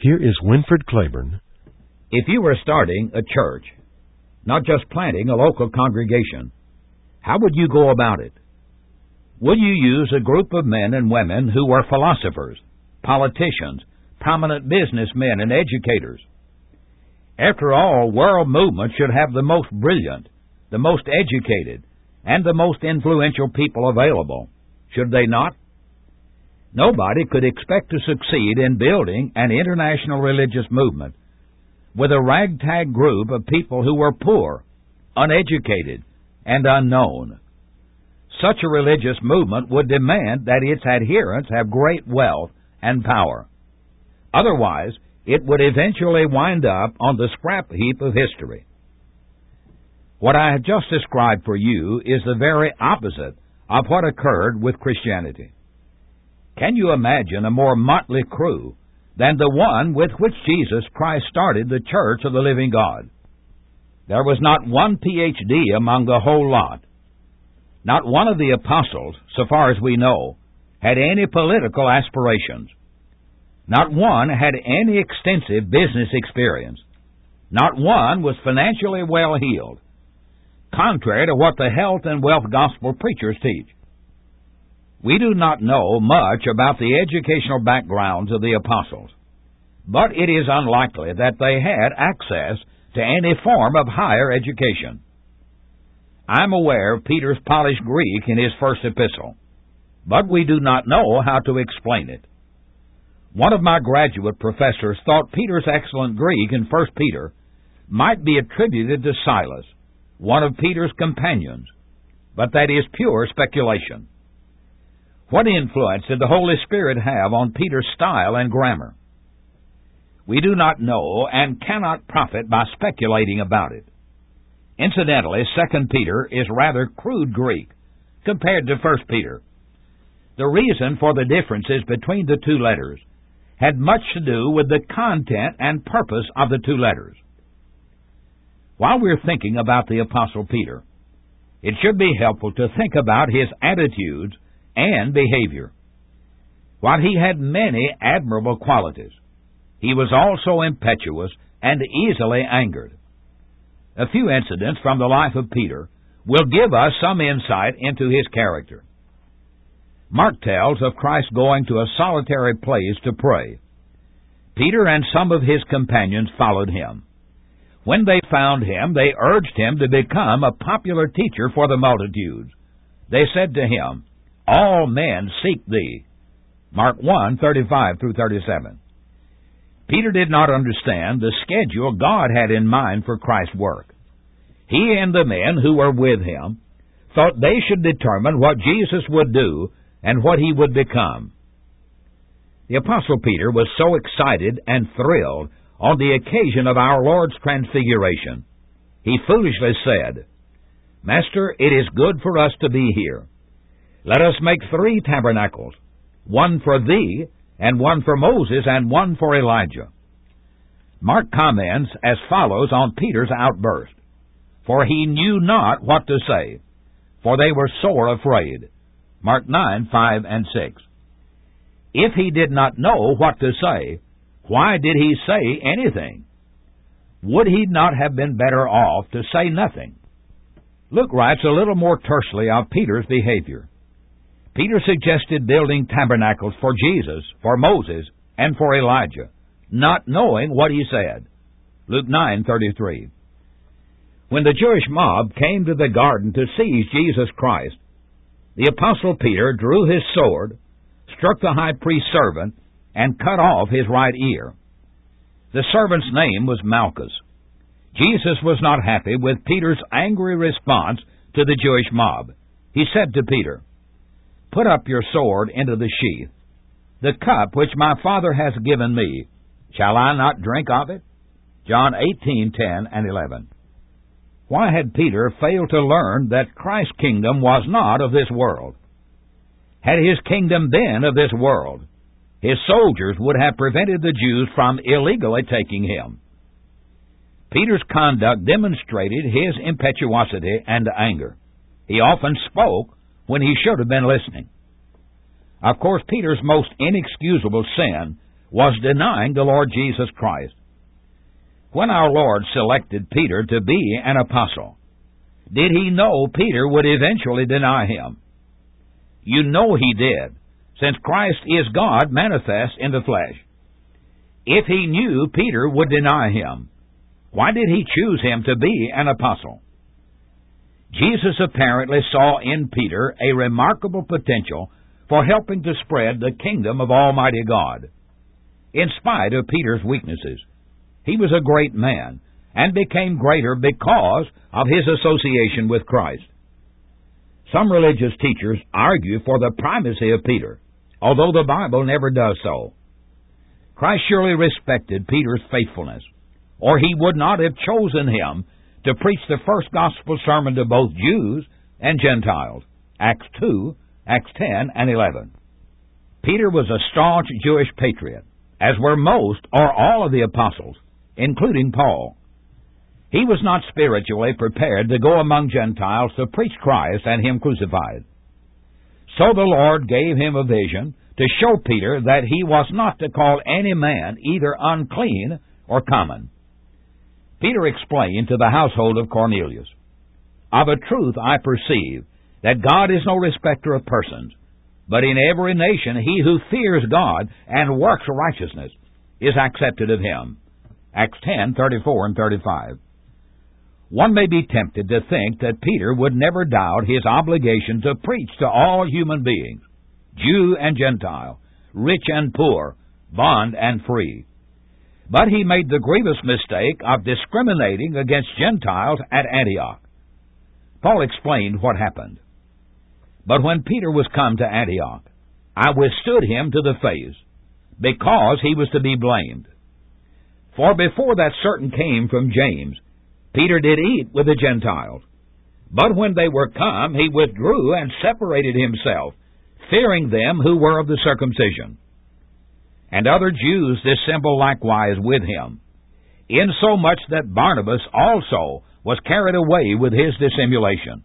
Here is Winfred Claiborne. If you were starting a church, not just planting a local congregation, how would you go about it? Would you use a group of men and women who were philosophers, politicians, prominent businessmen, and educators? After all, world movements should have the most brilliant, the most educated, and the most influential people available, should they not? Nobody could expect to succeed in building an international religious movement with a ragtag group of people who were poor, uneducated, and unknown. Such a religious movement would demand that its adherents have great wealth and power. Otherwise, it would eventually wind up on the scrap heap of history. What I have just described for you is the very opposite of what occurred with Christianity. Can you imagine a more motley crew than the one with which Jesus Christ started the Church of the Living God? There was not one PhD among the whole lot. Not one of the apostles, so far as we know, had any political aspirations. Not one had any extensive business experience. Not one was financially well-heeled, contrary to what the health and wealth gospel preachers teach. We do not know much about the educational backgrounds of the apostles, but it is unlikely that they had access to any form of higher education. I'm aware of Peter's polished Greek in his first epistle, but we do not know how to explain it. One of my graduate professors thought Peter's excellent Greek in 1 Peter might be attributed to Silas, one of Peter's companions, but that is pure speculation. What influence did the Holy Spirit have on Peter's style and grammar? We do not know and cannot profit by speculating about it. Incidentally, 2 Peter is rather crude Greek compared to 1 Peter. The reason for the differences between the two letters had much to do with the content and purpose of the two letters. While we're thinking about the Apostle Peter, it should be helpful to think about his attitudes and behavior. While he had many admirable qualities, he was also impetuous and easily angered. A few incidents from the life of Peter will give us some insight into his character. Mark tells of Christ going to a solitary place to pray. Peter and some of his companions followed him. When they found him, they urged him to become a popular teacher for the multitudes. They said to him, "All men seek thee." Mark 1:35-37. Peter did not understand the schedule God had in mind for Christ's work. He and the men who were with him thought they should determine what Jesus would do and what he would become. The Apostle Peter was so excited and thrilled on the occasion of our Lord's transfiguration. He foolishly said, "Master, it is good for us to be here. Let us make 3 tabernacles, one for thee, and one for Moses, and one for Elijah." Mark comments as follows on Peter's outburst, "For he knew not what to say, for they were sore afraid." Mark 9:5-6. If he did not know what to say, why did he say anything? Would he not have been better off to say nothing? Luke writes a little more tersely of Peter's behavior. Peter suggested building tabernacles for Jesus, for Moses, and for Elijah, not knowing what he said. Luke 9:33. When the Jewish mob came to the garden to seize Jesus Christ, the Apostle Peter drew his sword, struck the high priest's servant, and cut off his right ear. The servant's name was Malchus. Jesus was not happy with Peter's angry response to the Jewish mob. He said to Peter, "Put up your sword into the sheath. The cup which my Father has given me, shall I not drink of it?" John 18:10-11. Why had Peter failed to learn that Christ's kingdom was not of this world? Had his kingdom been of this world, his soldiers would have prevented the Jews from illegally taking him. Peter's conduct demonstrated his impetuosity and anger. He often spoke when he should have been listening. Of course, Peter's most inexcusable sin was denying the Lord Jesus Christ. When our Lord selected Peter to be an apostle, did he know Peter would eventually deny him? You know he did, since Christ is God manifest in the flesh. If he knew Peter would deny him, why did he choose him to be an apostle? Jesus apparently saw in Peter a remarkable potential for helping to spread the kingdom of Almighty God. In spite of Peter's weaknesses, he was a great man and became greater because of his association with Christ. Some religious teachers argue for the primacy of Peter, although the Bible never does so. Christ surely respected Peter's faithfulness, or he would not have chosen him to preach the first gospel sermon to both Jews and Gentiles, Acts 2, Acts 10, and 11. Peter was a staunch Jewish patriot, as were most or all of the apostles, including Paul. He was not spiritually prepared to go among Gentiles to preach Christ and Him crucified. So the Lord gave him a vision to show Peter that he was not to call any man either unclean or common. Peter explained to the household of Cornelius, "Of a truth I perceive that God is no respecter of persons, but in every nation he who fears God and works righteousness is accepted of Him." Acts 10:34 and 35. One may be tempted to think that Peter would never doubt his obligation to preach to all human beings, Jew and Gentile, rich and poor, bond and free. But he made the grievous mistake of discriminating against Gentiles at Antioch. Paul explained what happened. "But when Peter was come to Antioch, I withstood him to the face, because he was to be blamed. For before that certain came from James, Peter did eat with the Gentiles. But when they were come, he withdrew and separated himself, fearing them who were of the circumcision. And other Jews dissembled likewise with him, insomuch that Barnabas also was carried away with his dissimulation.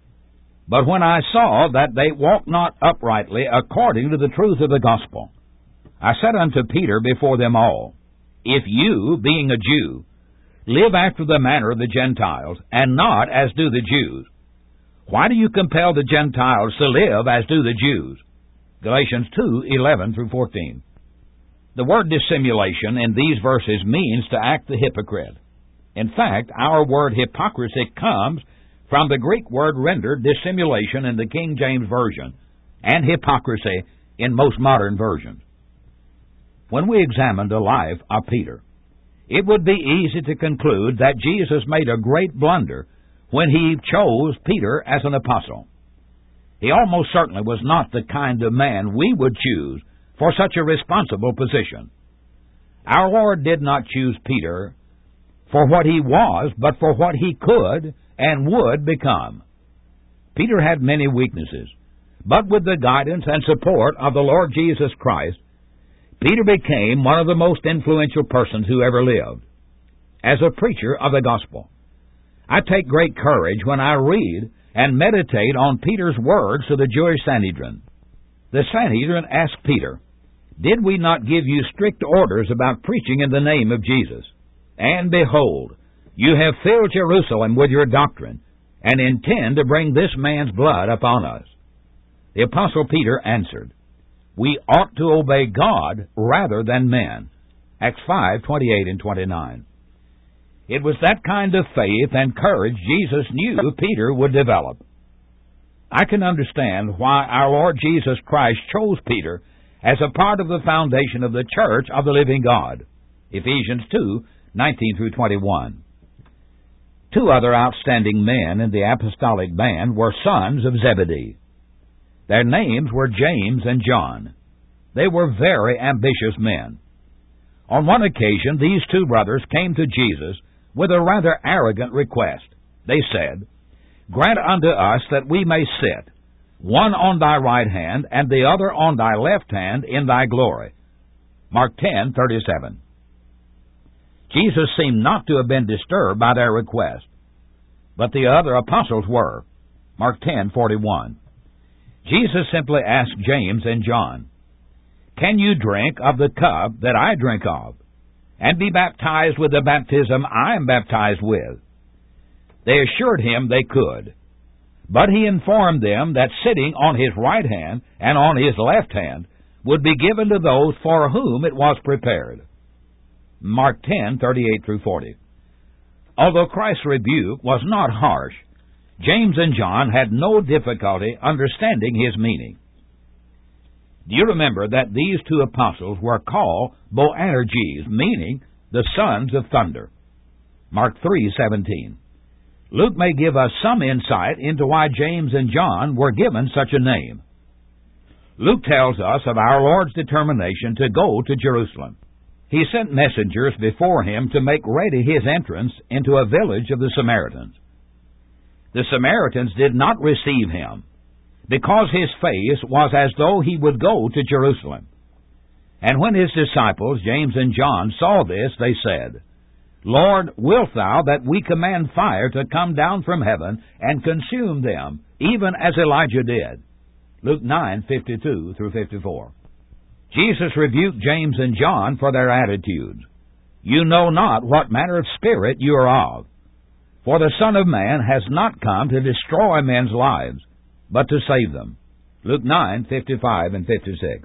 But when I saw that they walked not uprightly according to the truth of the gospel, I said unto Peter before them all, If you, being a Jew, live after the manner of the Gentiles, and not as do the Jews, why do you compel the Gentiles to live as do the Jews? Galatians 2:11 through 14. The word dissimulation in these verses means to act the hypocrite. In fact, our word hypocrisy comes from the Greek word rendered dissimulation in the King James Version, and hypocrisy in most modern versions. When we examine the life of Peter, it would be easy to conclude that Jesus made a great blunder when He chose Peter as an apostle. He almost certainly was not the kind of man we would choose for such a responsible position. Our Lord did not choose Peter for what he was, but for what he could and would become. Peter had many weaknesses, but with the guidance and support of the Lord Jesus Christ, Peter became one of the most influential persons who ever lived. As a preacher of the gospel, I take great courage when I read and meditate on Peter's words to the Jewish Sanhedrin. The Sanhedrin asked Peter, Did we not give you strict orders about preaching in the name of Jesus? And behold, you have filled Jerusalem with your doctrine, and intend to bring this man's blood upon us. The Apostle Peter answered, We ought to obey God rather than men. Acts 5:28 and 29. It was that kind of faith and courage Jesus knew Peter would develop. I can understand why our Lord Jesus Christ chose Peter as a part of the foundation of the church of the living God. Ephesians 2:19 through 21. Two other outstanding men in the apostolic band were sons of Zebedee. Their names were James and John. They were very ambitious men. On one occasion, these two brothers came to Jesus with a rather arrogant request. They said, Grant unto us that we may sit, one on thy right hand and the other on thy left hand in thy glory. Mark 10:37. Jesus seemed not to have been disturbed by their request, but the other apostles were. Mark 10:41. Jesus simply asked James and John, Can you drink of the cup that I drink of, and be baptized with the baptism I am baptized with? They assured him they could. But he informed them that sitting on his right hand and on his left hand would be given to those for whom it was prepared. Mark 10:38-40. Although Christ's rebuke was not harsh, James and John had no difficulty understanding his meaning. Do you remember that these two apostles were called Boanerges, meaning the sons of thunder? Mark 3:17. Luke may give us some insight into why James and John were given such a name. Luke tells us of our Lord's determination to go to Jerusalem. He sent messengers before him to make ready his entrance into a village of the Samaritans. The Samaritans did not receive him, because his face was as though he would go to Jerusalem. And when his disciples, James and John, saw this, they said, Lord, wilt thou that we command fire to come down from heaven and consume them, even as Elijah did? Luke 9:52-54. Jesus rebuked James and John for their attitudes. You know not what manner of spirit you are of. For the Son of Man has not come to destroy men's lives, but to save them. Luke 9:55-56.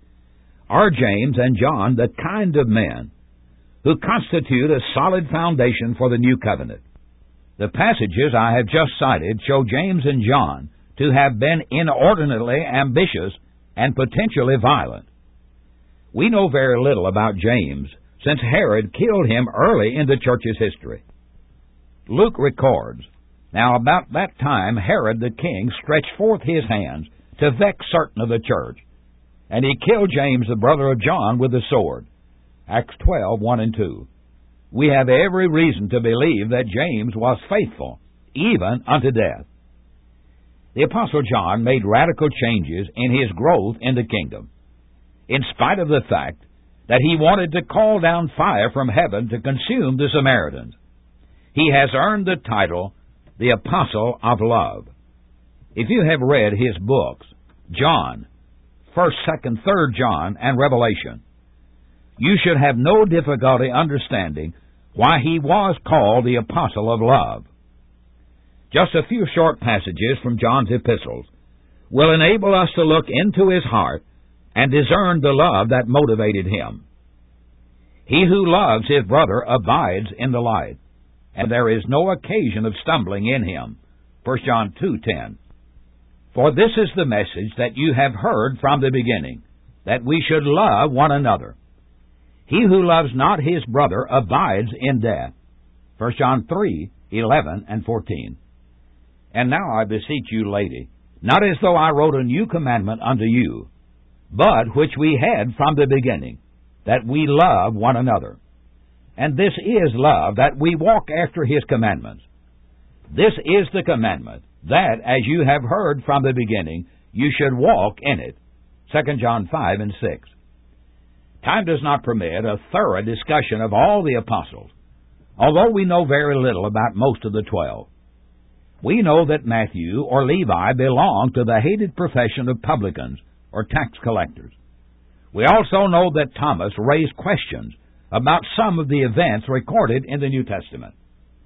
Are James and John the kind of men who constitute a solid foundation for the new covenant? The passages I have just cited show James and John to have been inordinately ambitious and potentially violent. We know very little about James, since Herod killed him early in the church's history. Luke records, Now about that time Herod the king stretched forth his hands to vex certain of the church, and he killed James the brother of John with the sword. Acts 12:1-2. We have every reason to believe that James was faithful, even unto death. The Apostle John made radical changes in his growth in the kingdom, in spite of the fact that he wanted to call down fire from heaven to consume the Samaritans. He has earned the title, the Apostle of Love. If you have read his books, John, 1st, 2nd, 3rd John, and Revelation, you should have no difficulty understanding why he was called the Apostle of Love. Just a few short passages from John's epistles will enable us to look into his heart and discern the love that motivated him. He who loves his brother abides in the light, and there is no occasion of stumbling in him. 1 John 2:10. For this is the message that you have heard from the beginning, that we should love one another. He who loves not his brother abides in death. 1 John 3:11-14. And now I beseech you, lady, not as though I wrote a new commandment unto you, but which we had from the beginning, that we love one another. And this is love, that we walk after his commandments. This is the commandment, that, as you have heard from the beginning, you should walk in it. 2 John 5:6. Time does not permit a thorough discussion of all the apostles, although we know very little about most of the 12. We know that Matthew or Levi belonged to the hated profession of publicans, or tax collectors. We also know that Thomas raised questions about some of the events recorded in the New Testament.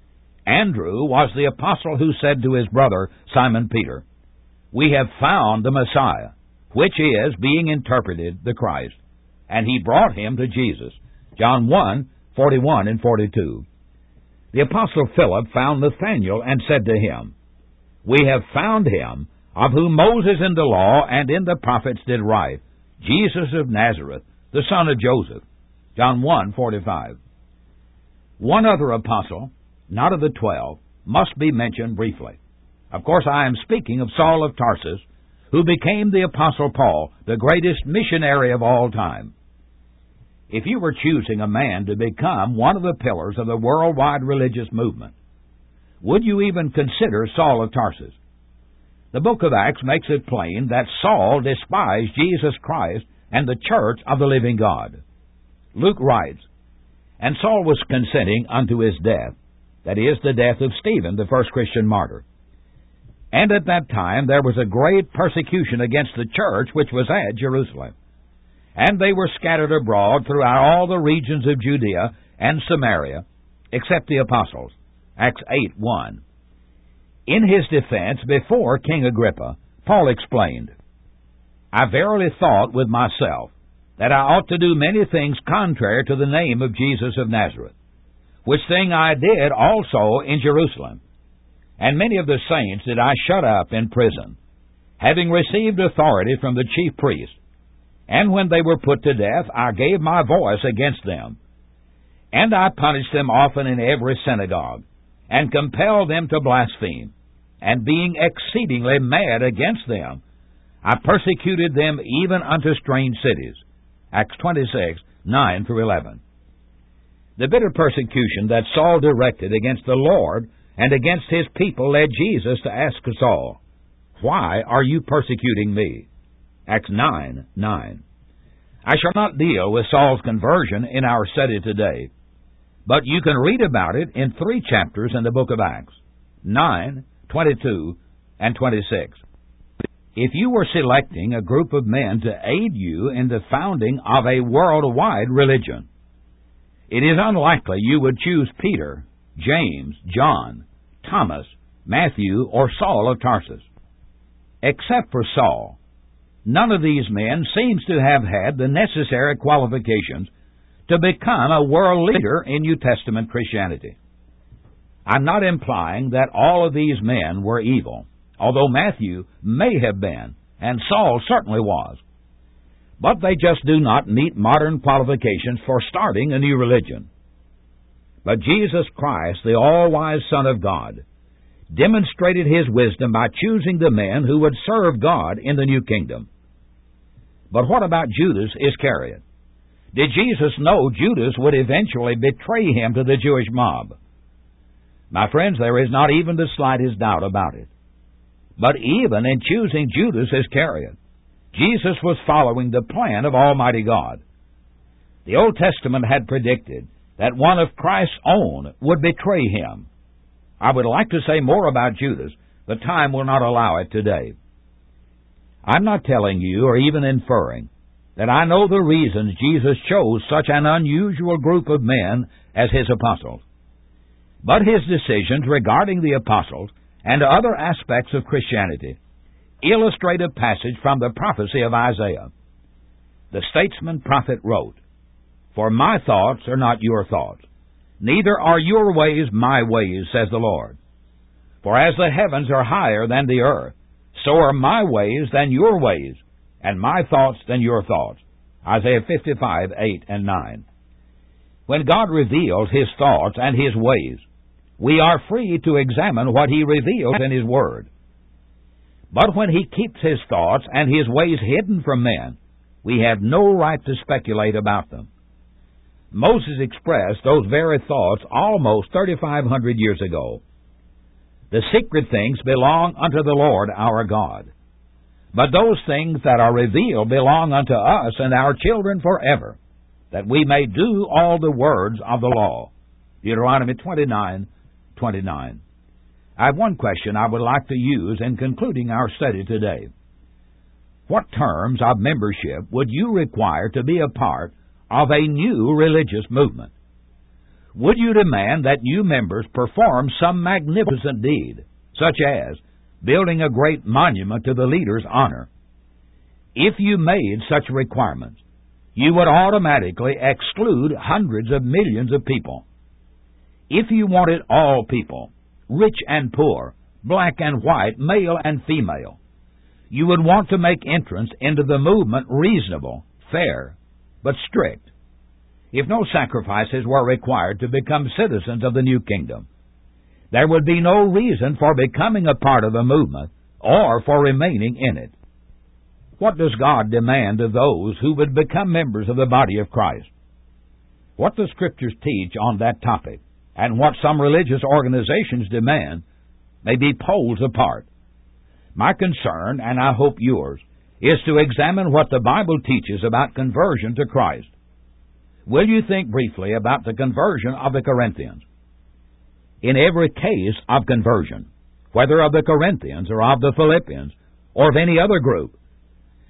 Andrew was the apostle who said to his brother Simon Peter, We have found the Messiah, which is, being interpreted, the Christ, and he brought him to Jesus. John 1:41-42. The apostle Philip found Nathanael and said to him, We have found him, of whom Moses in the law and in the prophets did write, Jesus of Nazareth, the son of Joseph. John 1:45. One other apostle, not of the 12, must be mentioned briefly. Of course, I am speaking of Saul of Tarsus, who became the Apostle Paul, the greatest missionary of all time. If you were choosing a man to become one of the pillars of the worldwide religious movement, would you even consider Saul of Tarsus? The book of Acts makes it plain that Saul despised Jesus Christ and the church of the living God. Luke writes, And Saul was consenting unto his death, that is, the death of Stephen, the first Christian martyr. And at that time there was a great persecution against the church which was at Jerusalem. And they were scattered abroad throughout all the regions of Judea and Samaria, except the apostles. Acts 8:1. In his defense before King Agrippa, Paul explained, I verily thought with myself that I ought to do many things contrary to the name of Jesus of Nazareth, which thing I did also in Jerusalem. And many of the saints did I shut up in prison, having received authority from the chief priests. And when they were put to death, I gave my voice against them. And I punished them often in every synagogue, and compelled them to blaspheme. And being exceedingly mad against them, I persecuted them even unto strange cities. Acts 26:9-11. The bitter persecution that Saul directed against the Lord and against his people led Jesus to ask Saul, Why are you persecuting me? Acts 9:9. I shall not deal with Saul's conversion in our study today, but you can read about it in 3 chapters in the book of Acts, 9, 22, and 26. If you were selecting a group of men to aid you in the founding of a worldwide religion, it is unlikely you would choose Peter, James, John, Thomas, Matthew, or Saul of Tarsus. Except for Saul, none of these men seems to have had the necessary qualifications to become a world leader in New Testament Christianity. I'm not implying that all of these men were evil, although Matthew may have been, and Saul certainly was. But they just do not meet modern qualifications for starting a new religion. But Jesus Christ, the all-wise Son of God, demonstrated his wisdom by choosing the men who would serve God in the new kingdom. But what about Judas Iscariot? Did Jesus know Judas would eventually betray him to the Jewish mob? My friends, there is not even the slightest doubt about it. But even in choosing Judas Iscariot, Jesus was following the plan of Almighty God. The Old Testament had predicted that one of Christ's own would betray him. I would like to say more about Judas, but time will not allow it today. I'm not telling you or even inferring that I know the reasons Jesus chose such an unusual group of men as his apostles. But his decisions regarding the apostles and other aspects of Christianity illustrate a passage from the prophecy of Isaiah. The statesman prophet wrote, For my thoughts are not your thoughts, neither are your ways my ways, says the Lord. For as the heavens are higher than the earth, so are my ways than your ways, and my thoughts than your thoughts. Isaiah 55:8-9. When God reveals his thoughts and his ways, we are free to examine what he reveals in his word. But when he keeps his thoughts and his ways hidden from men, we have no right to speculate about them. Moses expressed those very thoughts almost 3,500 years ago. The secret things belong unto the Lord our God, but those things that are revealed belong unto us and our children forever, that we may do all the words of the law. Deuteronomy 29:29. I have one question I would like to use in concluding our study today. What terms of membership would you require to be a part of a new religious movement? Would you demand that new members perform some magnificent deed, such as building a great monument to the leader's honor? If you made such requirements, you would automatically exclude hundreds of millions of people. If you wanted all people, rich and poor, black and white, male and female, you would want to make entrance into the movement reasonable, fair, but strict. If no sacrifices were required to become citizens of the new kingdom, there would be no reason for becoming a part of the movement or for remaining in it. What does God demand of those who would become members of the body of Christ? What the Scriptures teach on that topic, and what some religious organizations demand, may be poles apart. My concern, and I hope yours, is to examine what the Bible teaches about conversion to Christ. Will you think briefly about the conversion of the Corinthians? In every case of conversion, whether of the Corinthians or of the Philippians or of any other group,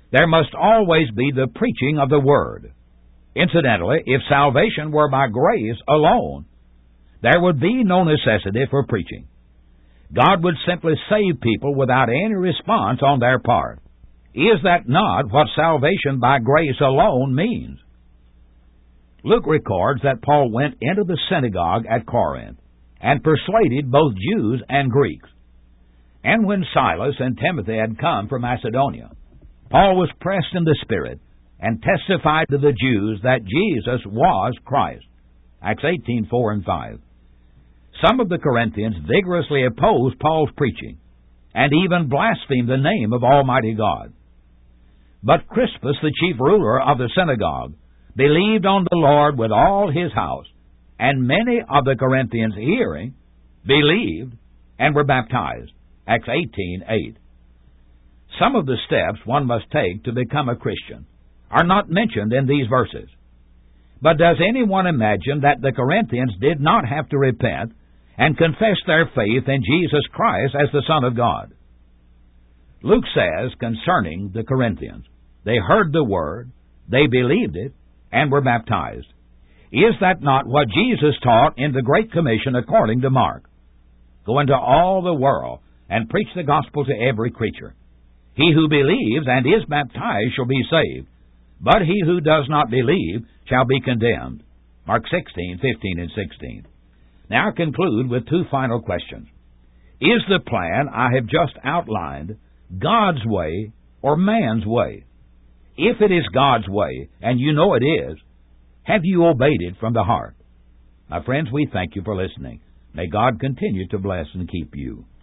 There must always be the preaching of the Word. Incidentally, if salvation were by grace alone, there would be no necessity for preaching. God would simply save people without any response on their part. Is that not what salvation by grace alone means? Luke records that Paul went into the synagogue at Corinth and persuaded both Jews and Greeks. And when Silas and Timothy had come from Macedonia, Paul was pressed in the Spirit and testified to the Jews that Jesus was Christ. Acts 18:4 and 5. Some of the Corinthians vigorously opposed Paul's preaching and even blasphemed the name of Almighty God. But Crispus, the chief ruler of the synagogue, believed on the Lord with all his house, and many of the Corinthians hearing believed and were baptized. Acts 18:8. Some of the steps one must take to become a Christian are not mentioned in these verses. But does anyone imagine that the Corinthians did not have to repent and confess their faith in Jesus Christ as the Son of God? Luke says concerning the Corinthians, they heard the Word, they believed it, and were baptized. Is that not what Jesus taught in the Great Commission according to Mark? Go into all the world and preach the gospel to every creature. He who believes and is baptized shall be saved, but he who does not believe shall be condemned. Mark 16:15 and 16. Now conclude with two final questions. Is the plan I have just outlined God's way or man's way? If it is God's way, and you know it is, have you obeyed it from the heart? My friends, we thank you for listening. May God continue to bless and keep you.